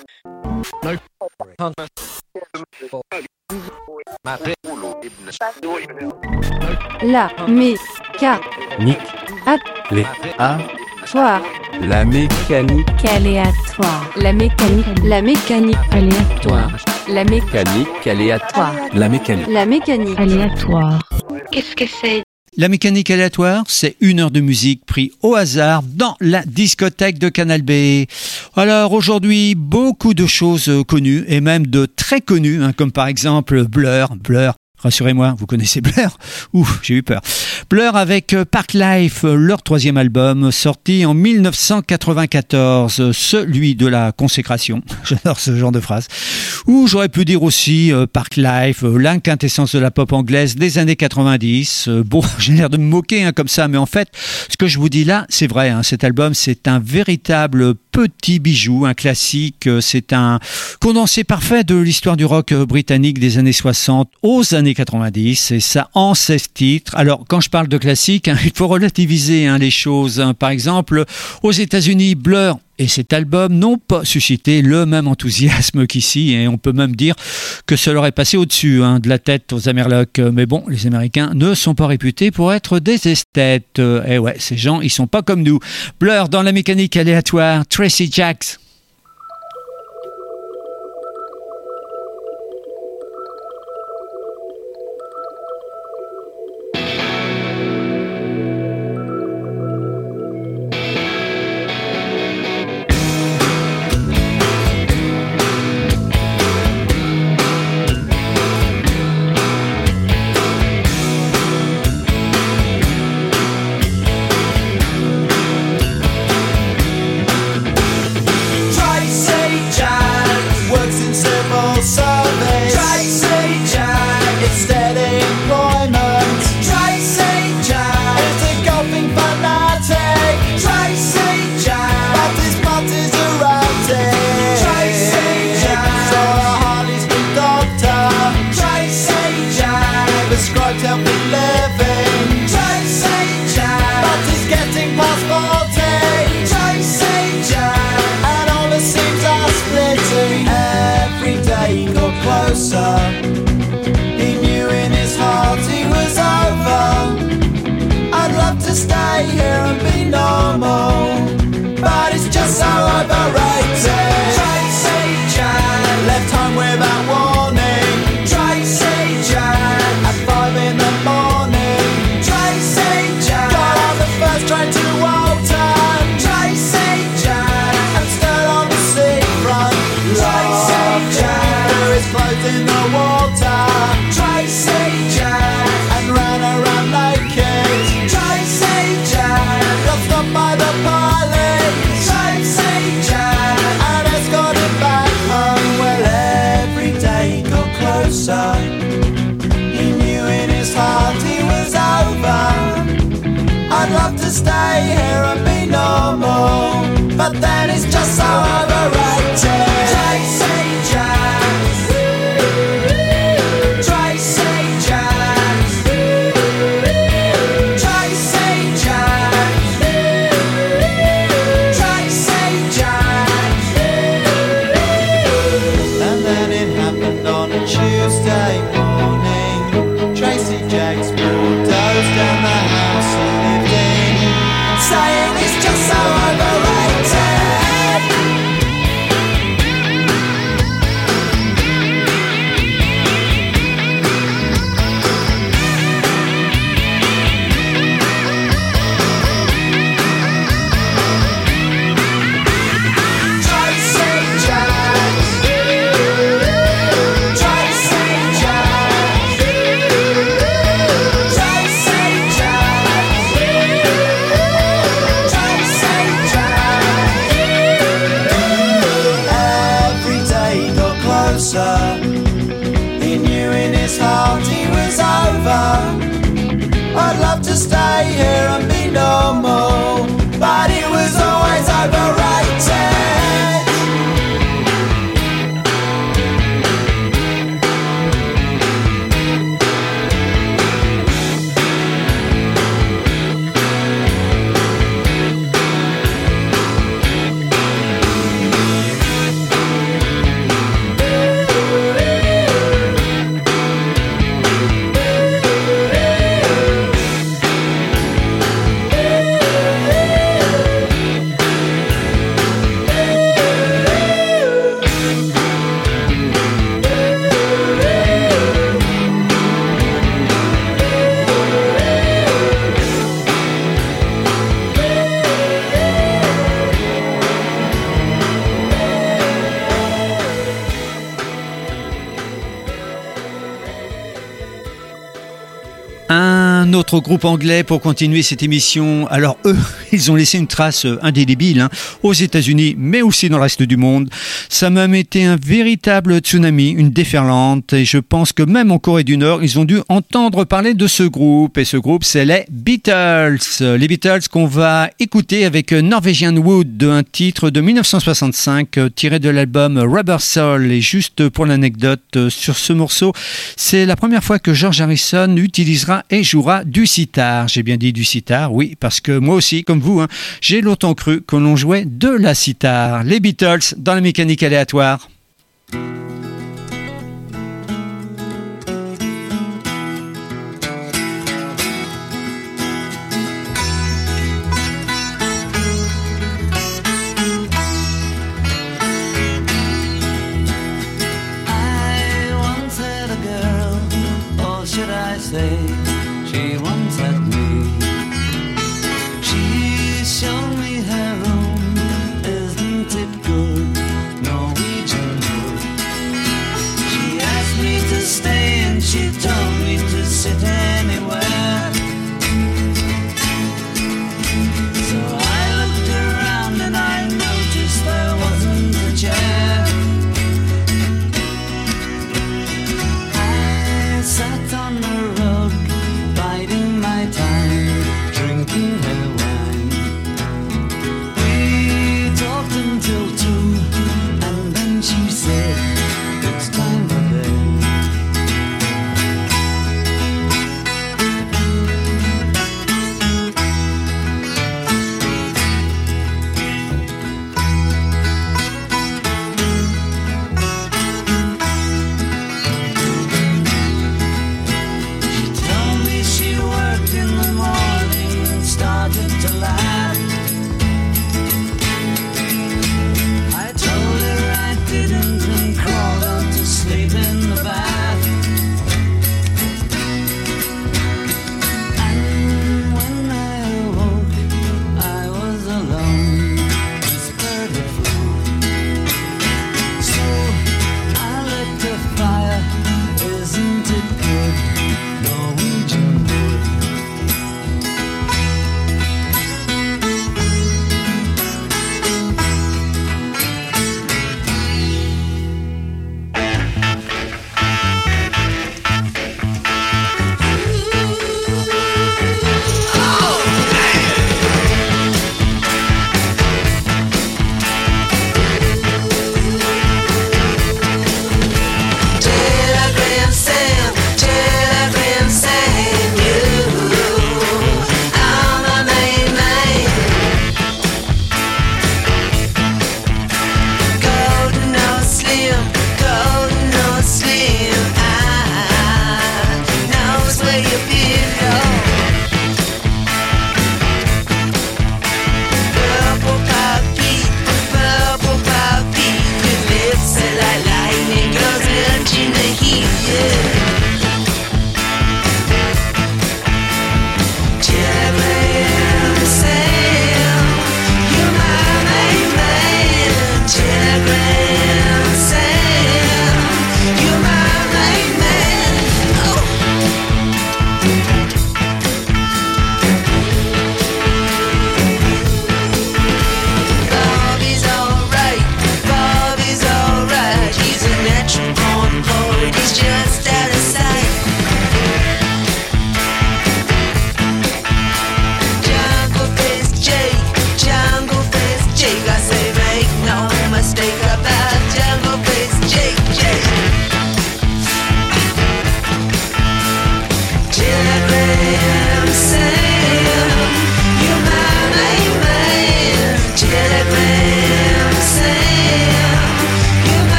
La mécanique Aléatoire. La mécanique aléatoire. La mécanique aléatoire. La mécanique aléatoire. La mécanique aléatoire. Qu'est-ce que c'est? La mécanique aléatoire, c'est 1 heure de musique pris au hasard dans la discothèque de Canal B. Alors aujourd'hui, beaucoup de choses connues et même de très connues, comme par exemple Blur. Rassurez-moi, vous connaissez Blur? Ouh, j'ai eu peur. Blur avec Parklife, leur 3e album, sorti en 1994, celui de la consécration. J'adore ce genre de phrase. Ou j'aurais pu dire aussi Parklife, l'inquintessence de la pop anglaise des années 90. Bon, j'ai l'air de me moquer comme ça, mais en fait, ce que je vous dis là, c'est vrai. Cet album, c'est un véritable petit bijou, un classique. C'est un condensé parfait de l'histoire du rock britannique des années 60 aux années 90, et ça en 16 titres. Alors, quand je parle de classique, il faut relativiser les choses. Par exemple, aux États-Unis, Blur et cet album n'ont pas suscité le même enthousiasme qu'ici, et on peut même dire que ça leur est passé au-dessus de la tête aux Amerlocs. Mais bon, les Américains ne sont pas réputés pour être des esthètes. Et ouais, ces gens, ils sont pas comme nous. Blur dans la mécanique aléatoire, Tracy Jacks. un autre groupe anglais pour continuer cette émission. Alors eux, ils ont laissé une trace indélébile aux États-Unis, mais aussi dans le reste du monde. Ça m'a même été un véritable tsunami, une déferlante. Et je pense que même en Corée du Nord, ils ont dû entendre parler de ce groupe. Et ce groupe, c'est les Beatles. Les Beatles qu'on va écouter avec Norwegian Wood, un titre de 1965 tiré de l'album Rubber Soul. Et juste pour l'anecdote, sur ce morceau, c'est la première fois que George Harrison utilisera et jouera du sitar. J'ai bien dit du sitar, oui, parce que moi aussi, comme vous, j'ai longtemps cru que l'on jouait de la sitar. Les Beatles dans la mécanique aléatoire. She once had me. She showed me her room. Isn't it good? Norwegian wood. She asked me to stay and she told me to sit anywhere. So I looked around and I noticed there wasn't a chair. I sat on the road, biding my time, drinking her wine. We talked until 2, and then she said, it's time for bed. Just out of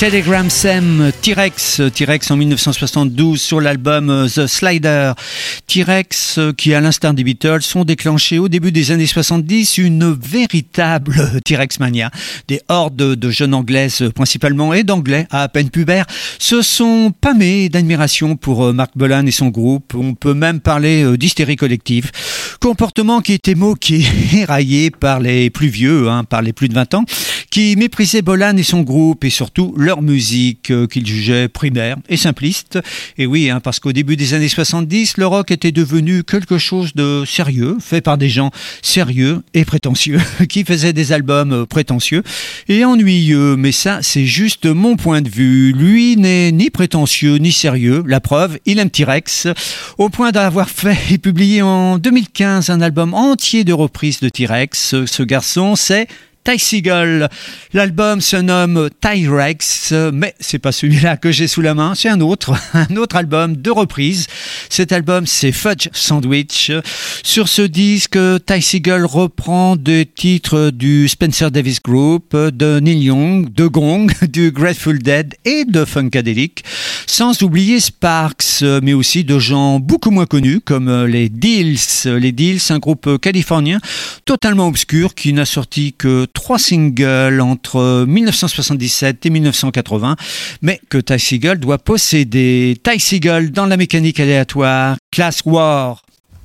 Telegram Sam, T-Rex en 1972 sur l'album The Slider. T-Rex qui, à l'instar des Beatles, ont déclenché au début des années 70 une véritable T-Rex mania. Des hordes de jeunes anglaises principalement et d'anglais à peine pubères se sont pâmés d'admiration pour Mark Bolan et son groupe. On peut même parler d'hystérie collective. Comportement qui était moqué et raillé par les plus vieux, par les plus de 20 ans, qui méprisaient Bolan et son groupe et surtout leur musique qu'ils jugeaient primaire et simpliste. Et oui, parce qu'au début des années 70, le rock était devenu quelque chose de sérieux, fait par des gens sérieux et prétentieux, qui faisaient des albums prétentieux et ennuyeux. Mais ça, c'est juste mon point de vue. Lui n'est ni prétentieux ni sérieux. La preuve, il aime T-Rex, au point d'avoir fait et publié en 2015 un album entier de reprises de T-Rex. Ce garçon, c'est Ty Segall. L'album se nomme T-Rex, mais c'est pas celui-là que j'ai sous la main, c'est un autre album de reprise. Cet album, c'est Fudge Sandwich. Sur ce disque, Ty Segall reprend des titres du Spencer Davis Group, de Neil Young, de Gong, du Grateful Dead et de Funkadelic, sans oublier Sparks, mais aussi de gens beaucoup moins connus comme les Deals. Les Deals, un groupe californien totalement obscur qui n'a sorti que 3 singles entre 1977 et 1980, mais que Ty Segall doit posséder. Ty Segall dans la mécanique aléatoire, Class War.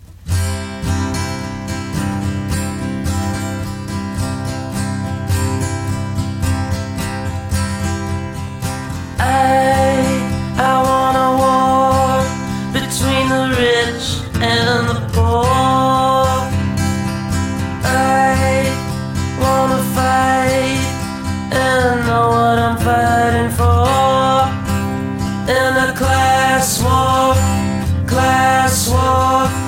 I want a war between the rich and the poor. I wanna fight and know what I'm fighting for. In a class war,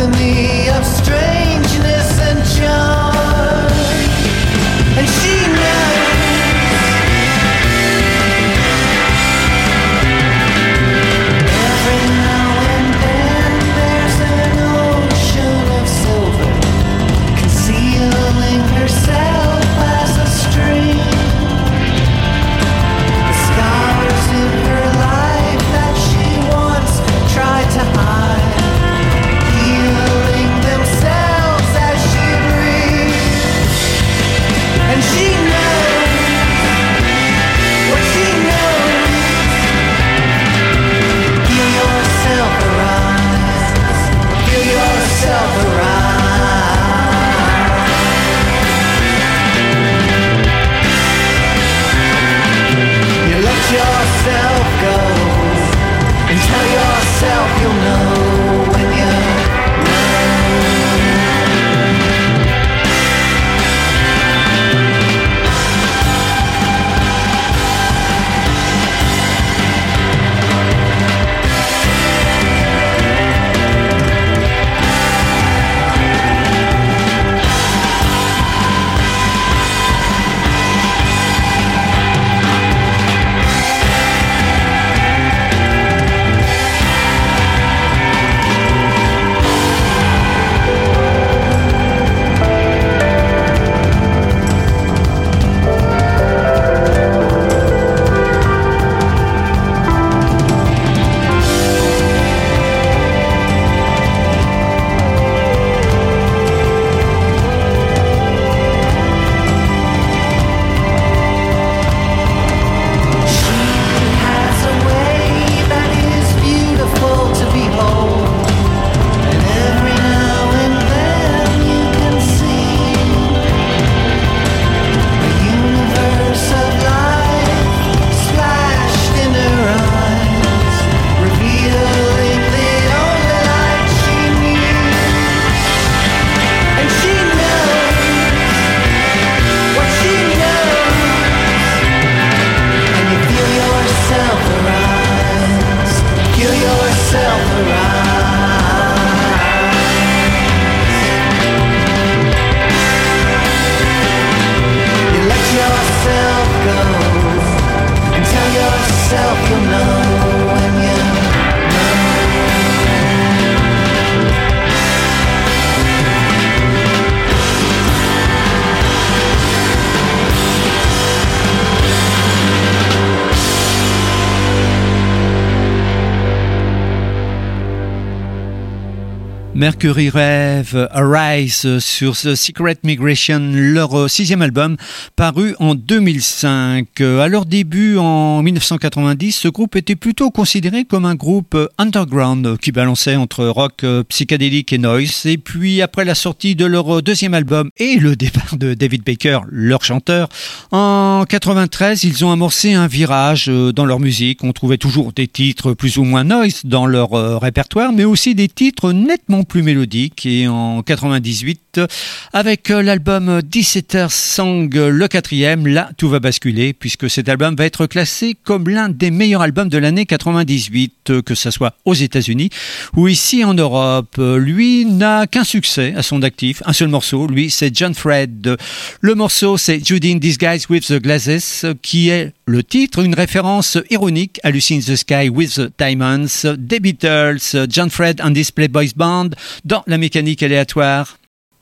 symphony of strangeness and charm. And she knows every now and then there's an ocean of silver concealing herself as a stream. The scars in her life that she once tried to hide, healing themselves as she breathes. And she knows what she knows. Feel yourself arise. Feel yourself arise. You let yourself go and tell yourself you'll know when you know. Mercury Rev, Arise sur The Secret Migration, leur sixième album paru en 2005. À leur début en 1990, ce groupe était plutôt considéré comme un groupe underground qui balançait entre rock psychédélique et noise. Et puis après la sortie de leur deuxième album et le départ de David Baker, leur chanteur, en 93, ils ont amorcé un virage dans leur musique. On trouvait toujours des titres plus ou moins noise dans leur répertoire, mais aussi des titres nettement plus mélodique. Et en 98, avec l'album 17 Song, le quatrième, là tout va basculer puisque cet album va être classé comme l'un des meilleurs albums de l'année 98, que ce soit aux États-Unis ou ici en Europe. Lui n'a qu'un succès à son actif, un seul morceau, lui c'est John Fred. Le morceau c'est Judy in Disguise with the Glasses, qui est le titre, une référence ironique à Lucy in the Sky with the Diamonds des Beatles. John Fred and his Playboys Band dans la mécanique aléatoire.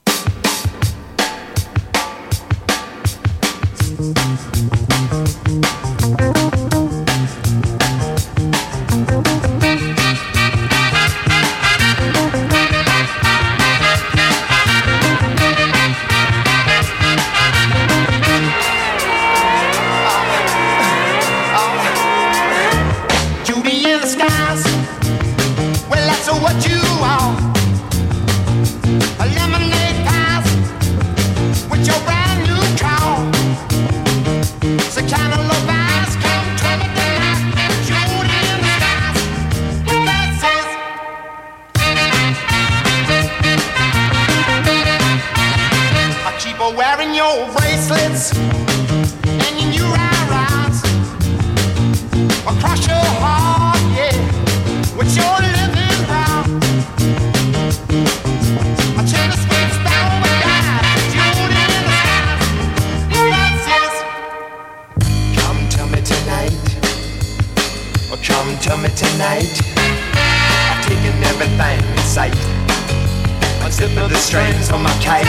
Wearing your bracelets and your new rounds across your heart, yeah, with your living brown. Well, come to me tonight. I've taken everything in sight. Unzipping the strings on my kite.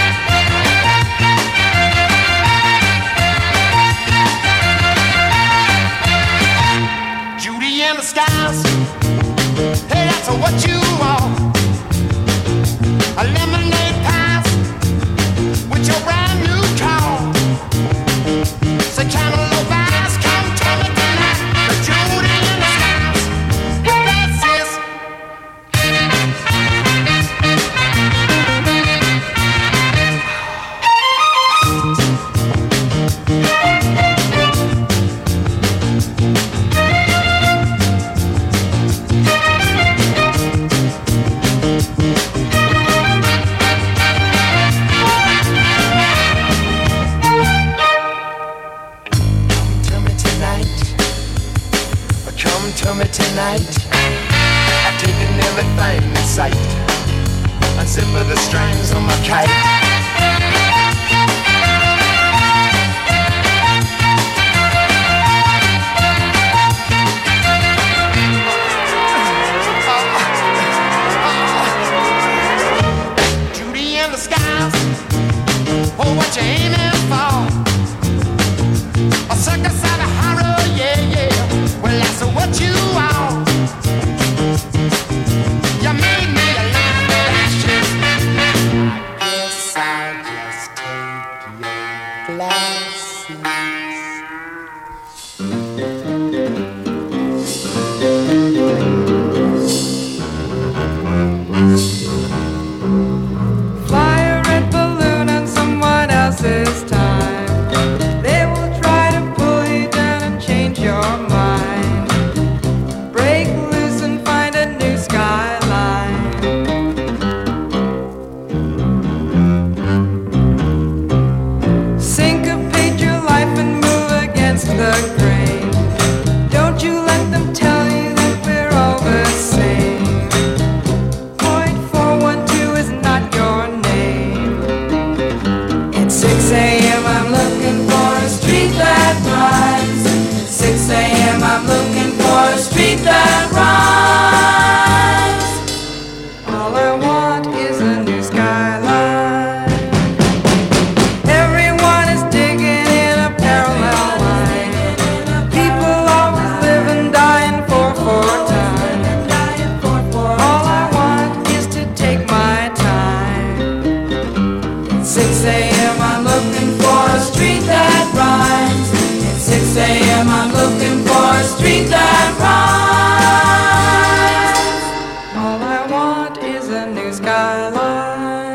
Judy in the skies. Hey, that's what you want. A lemonade pass with your brand new car. Say, Cantaloupe eyes, come to me tonight. The Judy in the skies. That's it. Tonight, I've taken everything in sight. Unzipper the strings on my kite. Judy in the skies. Oh, what you aiming for? A circus out of horror, yeah, yeah. Well, that's what you are. You made me a laugh, but I guess I'll just take your glasses. Fly a red balloon on someone else's time. They will try to pull you down and change your mind. Break loose and find a new skyline. Syncopate your life and move against the grain. Don't you let them tell you that we're all the same. Point 412 is not your name. It's 6 a.m. I'm looking for a street that rhymes. 6 a.m. I'm looking for a street that rhymes. All I want is a new skyline. Everyone is digging in a parallel line. People always live and die in 4/4 time. All I want is to take my time. 6 a.m. I'm looking for a street that rhymes. 6 a.m. I'm looking for a street that rhymes. All I want is a new skyline.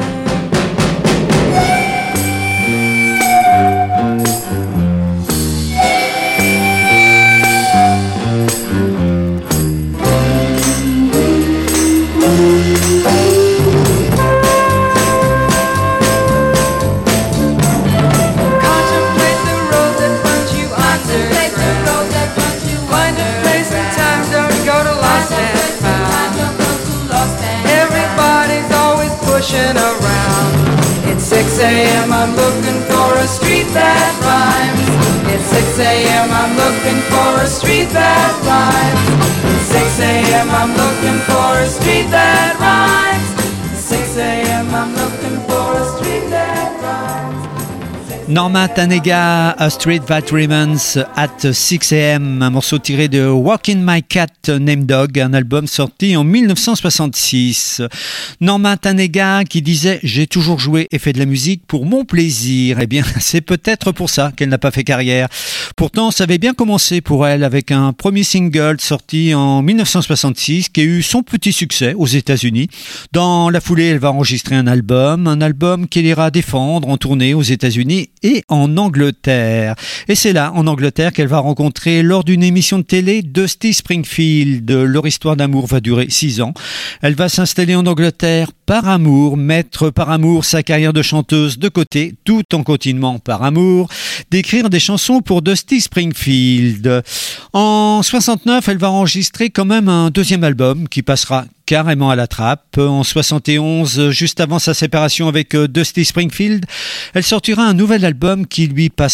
Contemplate the road that runs you underground. Find a place in time, don't go to lost and found. Everybody's always pushing around. It's 6 a.m. I'm looking for a street that rhymes. It's 6 a.m. I'm looking for a street that rhymes. It's 6 a.m. I'm looking for a street that rhymes. 6 a.m. I'm looking for a street that rhymes. Norma Tanega, A Street That Remains at 6 a.m., un morceau tiré de Walking My Cat Named Dog, un album sorti en 1966. Norma Tanega qui disait « J'ai toujours joué et fait de la musique pour mon plaisir ». Eh bien, c'est peut-être pour ça qu'elle n'a pas fait carrière. Pourtant, ça avait bien commencé pour elle avec un premier single sorti en 1966 qui a eu son petit succès aux États-Unis. Dans la foulée, elle va enregistrer un album qu'elle ira défendre en tournée aux États-Unis et en Angleterre. Et c'est là, en Angleterre, qu'elle va rencontrer lors d'une émission de télé Dusty Springfield. Leur histoire d'amour va durer 6 ans. Elle va s'installer en Angleterre par amour, mettre par amour sa carrière de chanteuse de côté, tout en continuant par amour d'écrire des chansons pour Dusty Springfield. En 69, elle va enregistrer quand même un deuxième album qui passera carrément à la trappe. En 71, juste avant sa séparation avec Dusty Springfield, elle sortira un nouvel album qui lui passera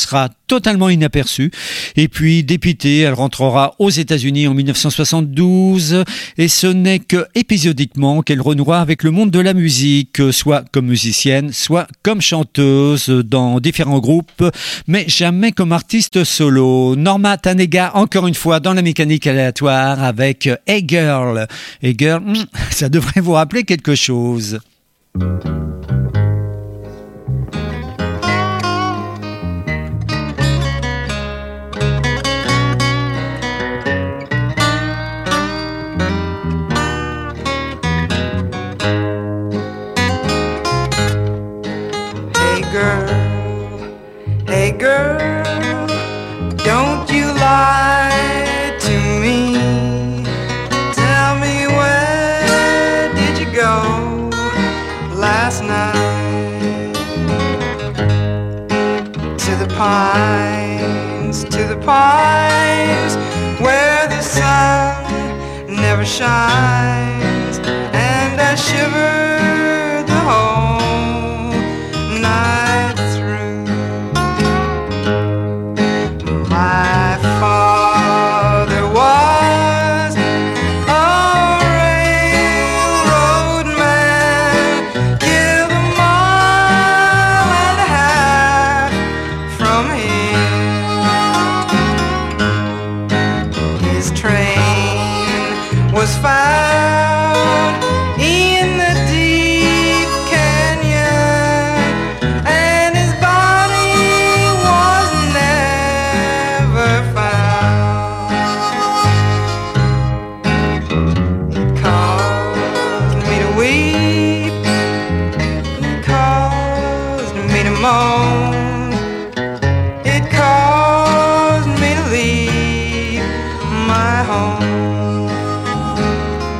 totalement inaperçue. Et puis, dépitée, elle rentrera aux États-Unis en 1972 et ce n'est que épisodiquement qu'elle renouera avec le monde de la musique, soit comme musicienne, soit comme chanteuse dans différents groupes, mais jamais comme artiste solo. Norma Tanega, encore une fois, dans la mécanique aléatoire avec Hey Girl. Hey Girl, ça devrait vous rappeler quelque chose. Hey girl, don't you lie to me. Tell me, where did you go last night? To the pines, where the sun never shines, and I shiver the whole night through. My father was a railroad man, killed a mile and a half from here. His train was found in the deep canyon, and his body was never found. It caused me to weep, it caused me to moan, it caused me to leave my home.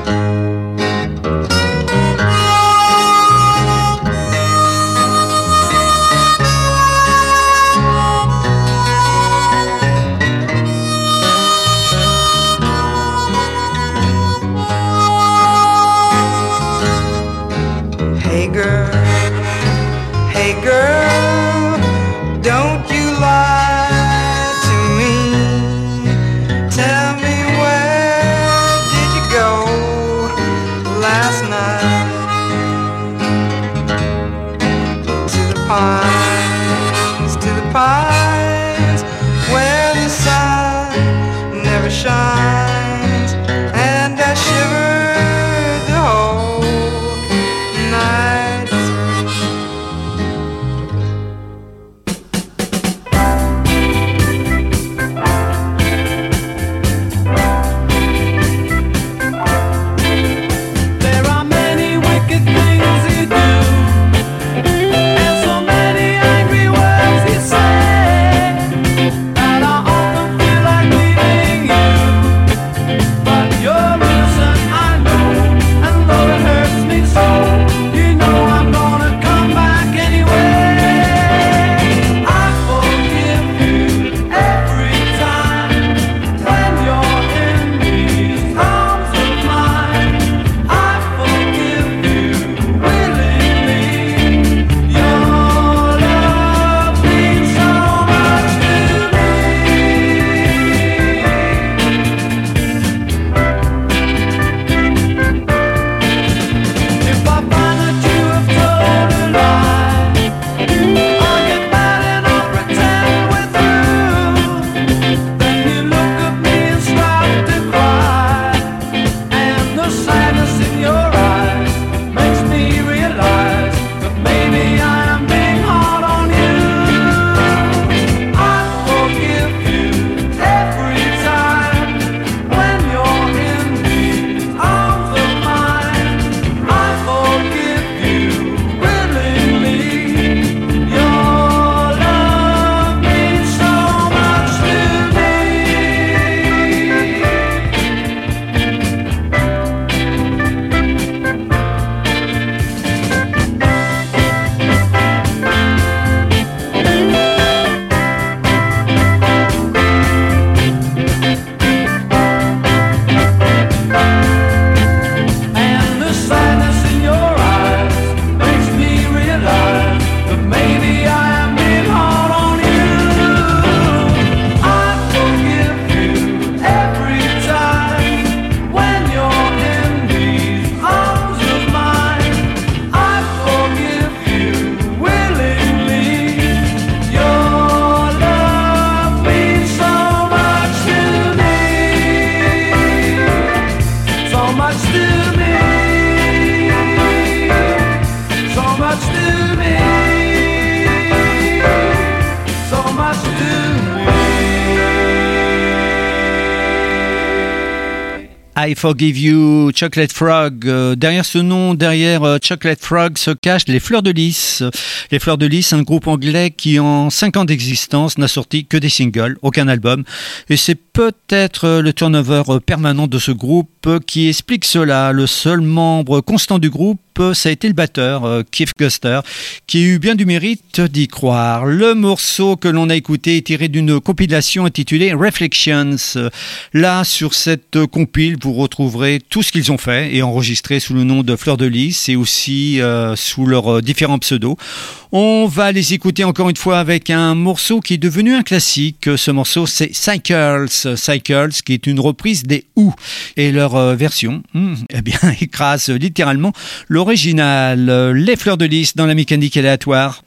I Forgive You, Chocolate Frog. Derrière ce nom, derrière Chocolate Frog, se cachent les Fleurs de Lys. Les Fleurs de Lys, un groupe anglais qui, en 5 ans d'existence, n'a sorti que des singles, aucun album. Et c'est peut-être le turnover permanent de ce groupe qui explique cela. Le seul membre constant du groupe, ça a été le batteur, Keith Guster, qui a eu bien du mérite d'y croire. Le morceau que l'on a écouté est tiré d'une compilation intitulée Reflections. Là, sur cette compile, vous retrouverez tout ce qu'ils ont fait et enregistré sous le nom de Fleurs de Lys et aussi sous leurs différents pseudos. On va les écouter encore une fois avec un morceau qui est devenu un classique. Ce morceau, c'est Cycles, qui est une reprise des Who. Et leur version, eh bien, écrase littéralement l'original. Les Fleurs de Lys dans la mécanique aléatoire.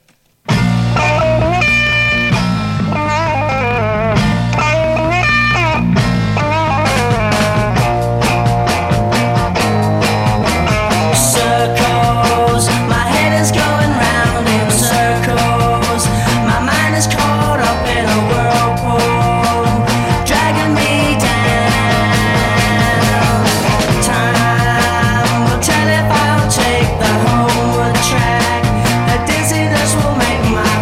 Take the homeward track. The dizziness will make my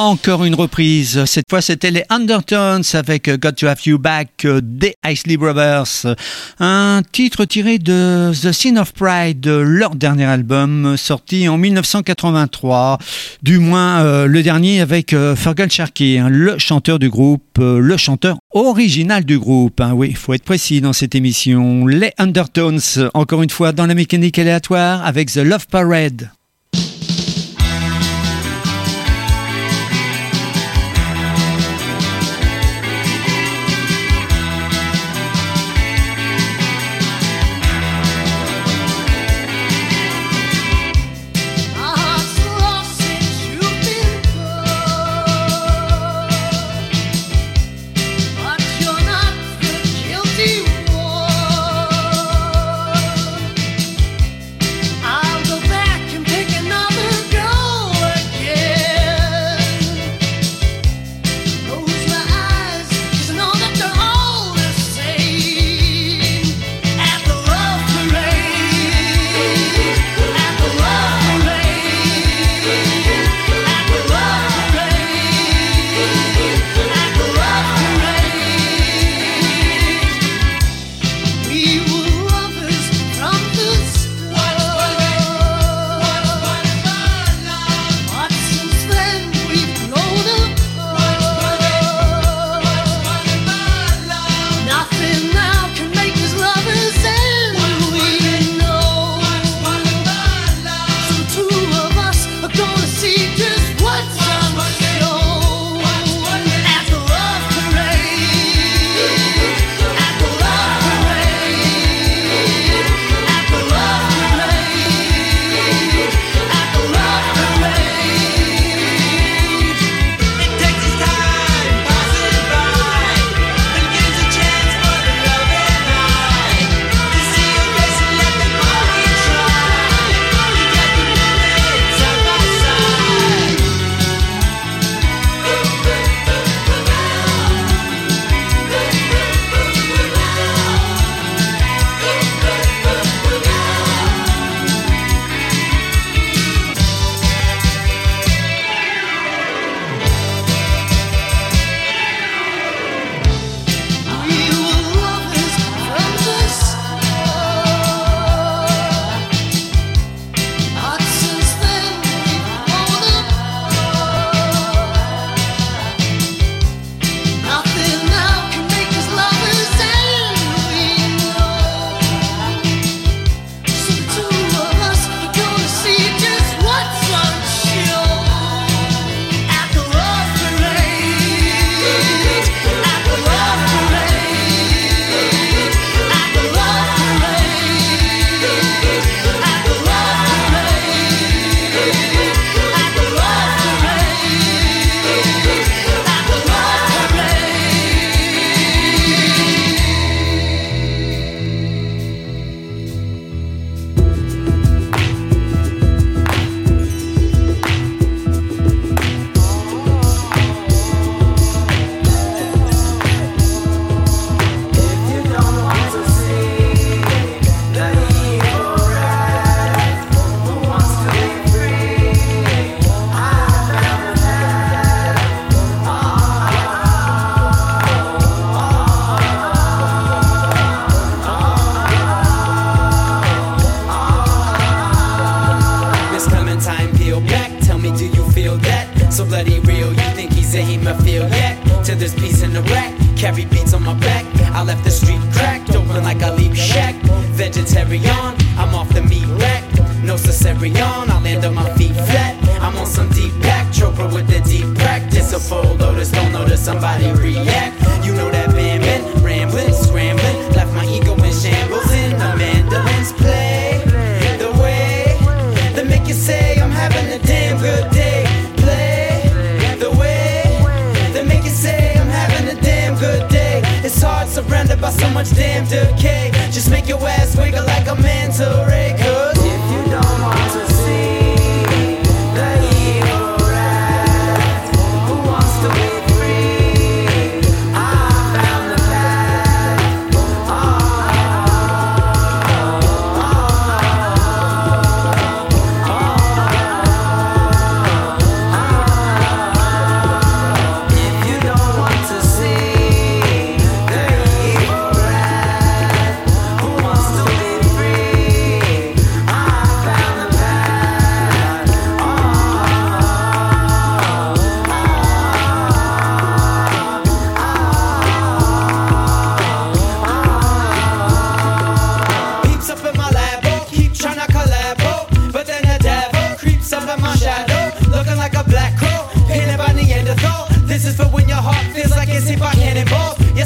Encore une reprise. Cette fois, c'était les Undertones avec Got to Have You Back des Isley Brothers. Un titre tiré de The Sin of Pride, leur dernier album sorti en 1983. Du moins, le dernier avec Feargal Sharkey, le chanteur du groupe, le chanteur original du groupe. Oui, il faut être précis dans cette émission. Les Undertones, encore une fois dans la mécanique aléatoire avec The Love Parade.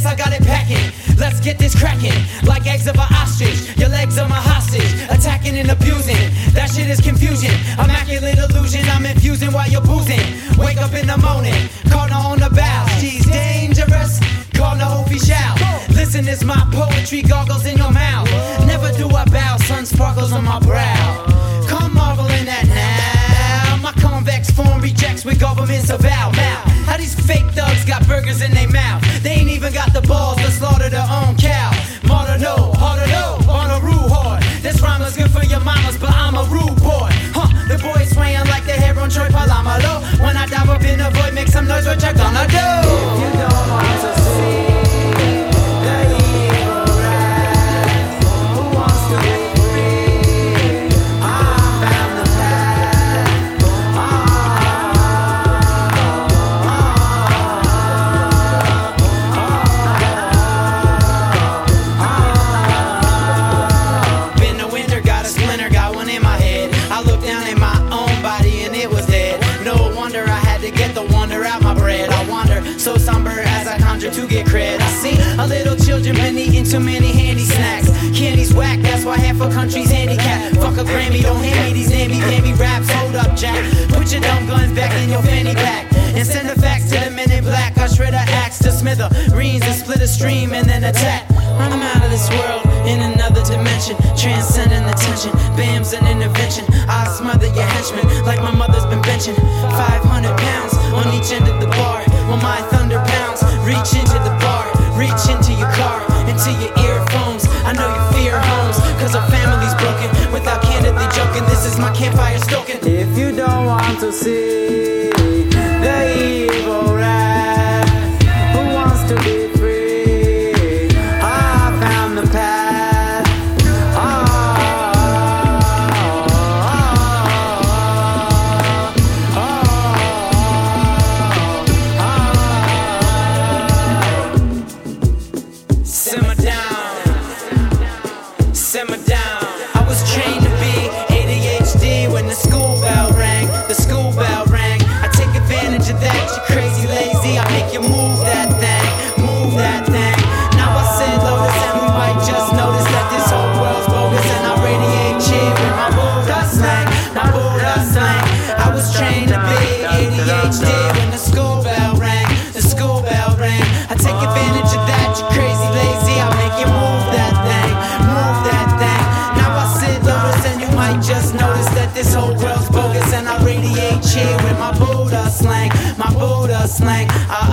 I got it packing. Let's get this cracking. Like eggs of an ostrich, your legs are my hostage. Attacking and abusing, that shit is confusion. Immaculate illusion, I'm infusing while you're boozing. Wake up in the morning, corner on the bow. She's dangerous, call the official. Listen, it's my poetry, goggles in your mouth. Never do I bow, sun sparkles on my brow. Come marvel in that now. My convex form rejects with government's avow. Now, how these fake thugs got burgers in their mouth? They ain't even got the balls to slaughter their own cow. Martyr no, harder no, on a rude hard. This rhyme is good for your mamas, but I'm a rude boy. The boy swaying like the hair on Troy Palamalo. When I dive up in the void, make some noise, what you gonna do? If you don't want to see the evil rise, who wants to be free? I found the path. Been the winter, got a splinter, got one in my head. I looked down at my own body and it was dead. No wonder I had to get the wonder out my bread. I wander so somber as I conjure to get cred. I see a little children been eating too many handy snacks. Candy's whack, that's why half a country's handicapped. Fuck a Grammy, don't hand me these namby-pamby raps. Hold up, Jack, put your dumb guns back in your fanny pack and send the facts to the men in black. I shred a axe to smithereens and split a stream and then attack. I'm out of this world, in another dimension, transcending attention. Bam's an intervention. I smother your henchmen like my mother's been benching. 500 pounds on each end of the bar. When my thunder pounds, reach into the bar, reach into your car, into your earphones. I know you fear homes, cause our family's broken. Without candidly joking, this is my campfire stoking. If you don't want to see the evil rise, who wants to be free? I found the path. Simmer down, simmer down. I was trained to be ADHD when the school bell rang. The school bell rang. I take advantage of that. You're crazy lazy. I make you move that thing, move that thing. Now I said Lotus, and we might just notice that this whole world's bogus, and I radiate cheer with my Buddha slang, my Buddha slang. I was trained to be ADHD when the school bell rang. The school bell rang. I take advantage of that. You're crazy lazy. I make you move that thing, move that thing. Now I sit Lotus, and you might just notice that this whole world's bogus, and I radiate cheer with my Buddha slang, my Buddha slang.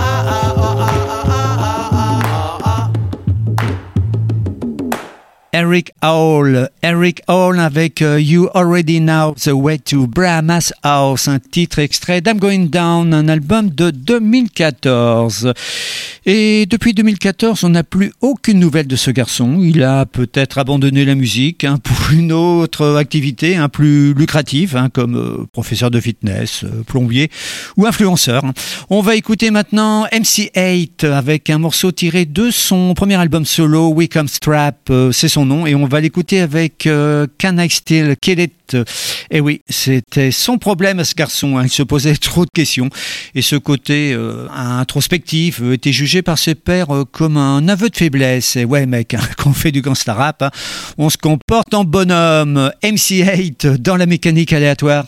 Eric Hall avec You Already Know The Way to Brahma's House, un titre extrait d'I'm Going Down, un album de 2014. Et depuis 2014, on n'a plus aucune nouvelle de ce garçon. Il a peut-être abandonné la musique pour une autre activité plus lucrative, comme professeur de fitness, plombier ou influenceur. On va écouter maintenant MC8 avec un morceau tiré de son premier album solo, We Come Strap, c'est son nom, et on va l'écouter avec Can I Still Kill It? Et oui, c'était son problème à ce garçon, il se posait trop de questions, et ce côté introspectif était jugé par ses pairs comme un aveu de faiblesse. Et ouais mec, quand on fait du gangsta rap, on se comporte en bonhomme. MC8 dans la mécanique aléatoire.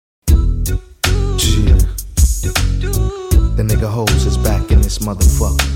Yeah. The nigga Hoes is back in this motherfucker.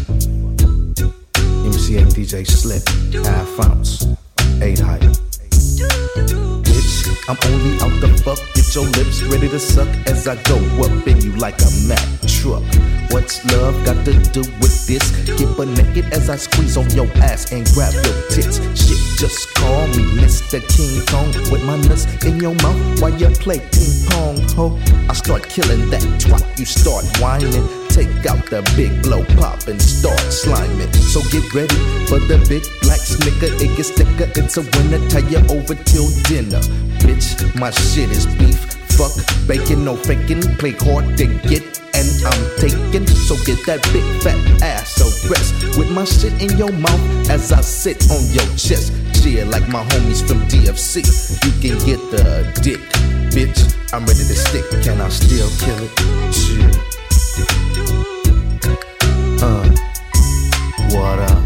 MC8 DJ Slip, half ounce, 8 height. Bitch, I'm only out the fuck. Get your lips ready to suck as I go up in you like a Mack truck. What's love got to do with this? Get butt naked as I squeeze on your ass and grab your tits. Shit, just call me Mr. King Kong with my nuts in your mouth while you play ping pong, ho. I start killing that twat, you start whining. Take out the big blow pop and start sliming. So get ready for the big black snicker. It gets thicker, it's a winner. Tie you over till dinner. Bitch, my shit is beef. Fuck bacon, no faking. Play hard to get, and I'm taking. So get that big fat ass a rest with my shit in your mouth as I sit on your chest. Cheer like my homies from DFC. You can get the dick, bitch. I'm ready to stick. Can I still kill it? Cheer. What up?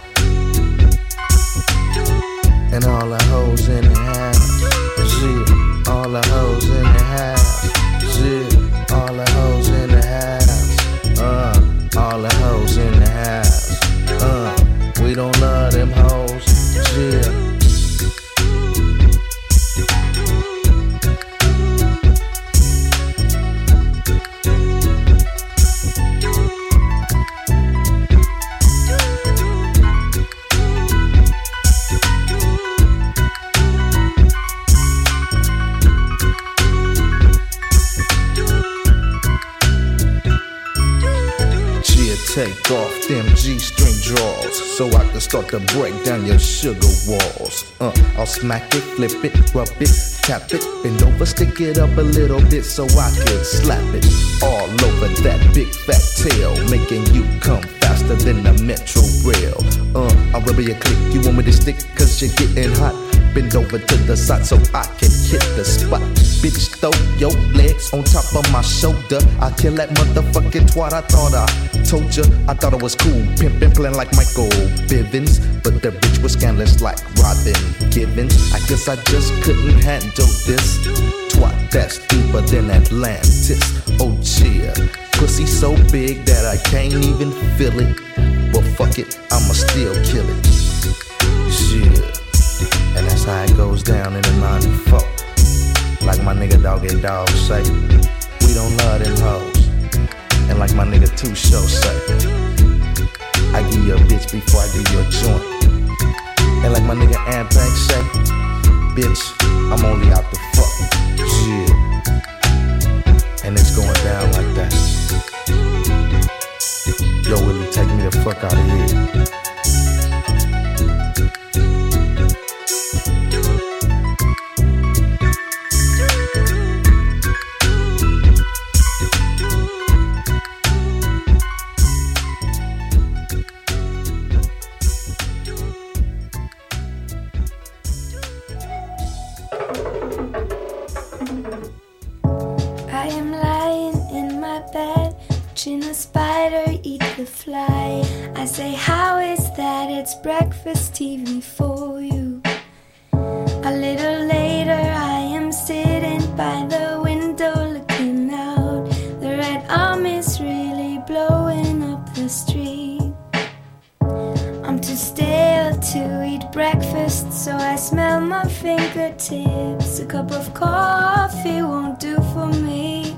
And all the hoes in the house. Shit, all the hoes in the house. Shit, all the hoes in the house. All the hoes in the house. We don't love them hoes. Shit. Take off them G-string drawers so I can start to break down your sugar walls. I'll smack it, flip it, rub it, tap it, bend over, stick it up a little bit so I can slap it all over that big fat tail, making you come faster than the Metro Rail. I'll rub your click, you want me to stick cause you're getting hot. Bend over to the side so I can hit the spot. Bitch, throw your legs on top of my shoulder. I kill that motherfucking twat. I thought I told ya. I thought it was cool, pimpin' playing like Michael Bivins, but the bitch was scandalous like Robin Givens. I guess I just couldn't handle this twat that's deeper than Atlantis. Oh yeah, pussy so big that I can't even feel it. But fuck it, I'ma still kill it. Yeah. And that's how it goes down in the 94. Like my nigga Doggy Dog say, we don't love them hoes. And like my nigga Too Show say, I give you a bitch before I give you a joint. And like my nigga Ambank say, bitch, I'm only out to fuck. Yeah. And it's going down like that. Yo, Willie, take me the fuck out of here. I say, how is that? It's breakfast TV for you. A little later, I am sitting by the window looking out. The red arm is really blowing up the street. I'm too stale to eat breakfast, so I smell my fingertips. A cup of coffee won't do for me.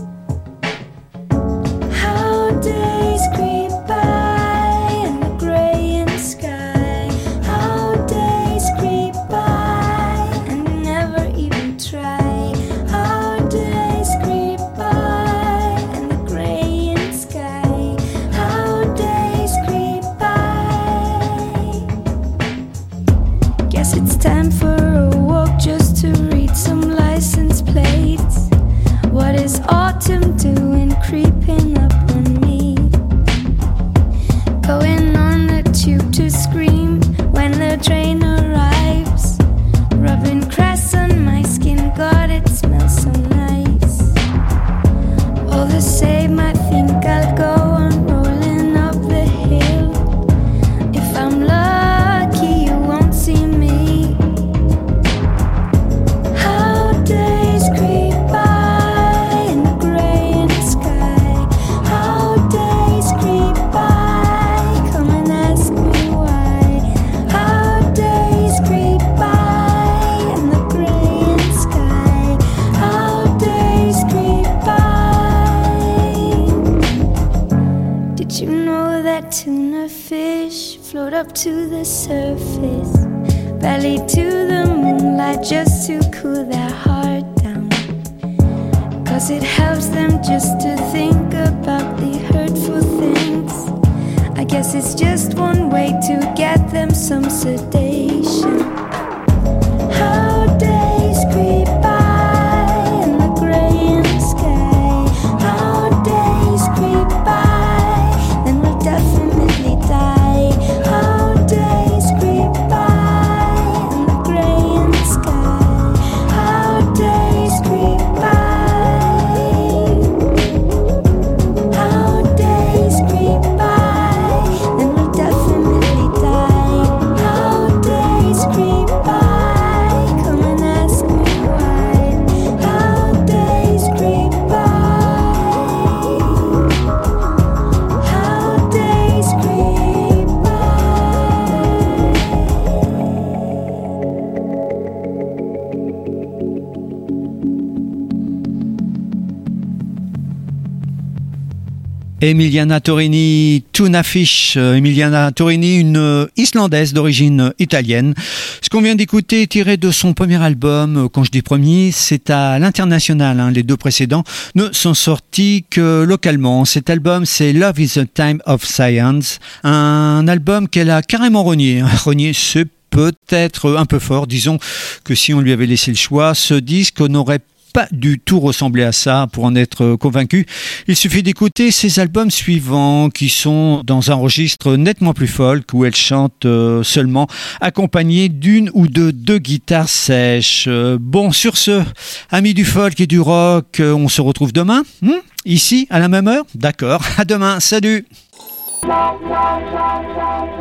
How days creep by in the gray in the sky. How days creep by and never even try. How days creep by in the gray in the sky. How days creep by. Guess it's time for a walk just to read some license plates. What is autumn doing creeping up on me? Going on the tube to scream when the train arrives. Rubbing cracks on my skin, God, it smells so nice. All the same, I think I'll go on rolling up the hill. If I'm lucky, you won't see me. How days creep by in the gray in the sky. How days creep by, come and ask me why. How days creep by in the gray in the sky. How days creep by. Did you know that tuna fish float up to the surface, belly to the moonlight just to cool their heart down? 'Cause it helps them just to think about the hurtful things. I guess it's just one way to get them some sedation. How days creep by in the gray in the sky. How days creep by, then we'll definitely die. How days creep by in the gray in the sky. How days creep by. How days creep by, then we'll definitely Emiliana Torini, Tuna Fish. Emiliana Torini, une Islandaise d'origine italienne. Ce qu'on vient d'écouter est tiré de son premier album. Quand je dis premier, c'est à l'international. Les deux précédents ne sont sortis que localement. Cet album, c'est Love is a Time of Science. Un album qu'elle a carrément renié. Renié, c'est peut-être un peu fort. Disons que si on lui avait laissé le choix, ce disque n'aurait pas du tout ressemblé à ça pour en être convaincu. Il suffit d'écouter ses albums suivants qui sont dans un registre nettement plus folk où elle chante seulement accompagnée d'une ou de deux guitares sèches. Bon, sur ce, amis du folk et du rock, on se retrouve demain, ici à la même heure. D'accord, à demain, salut.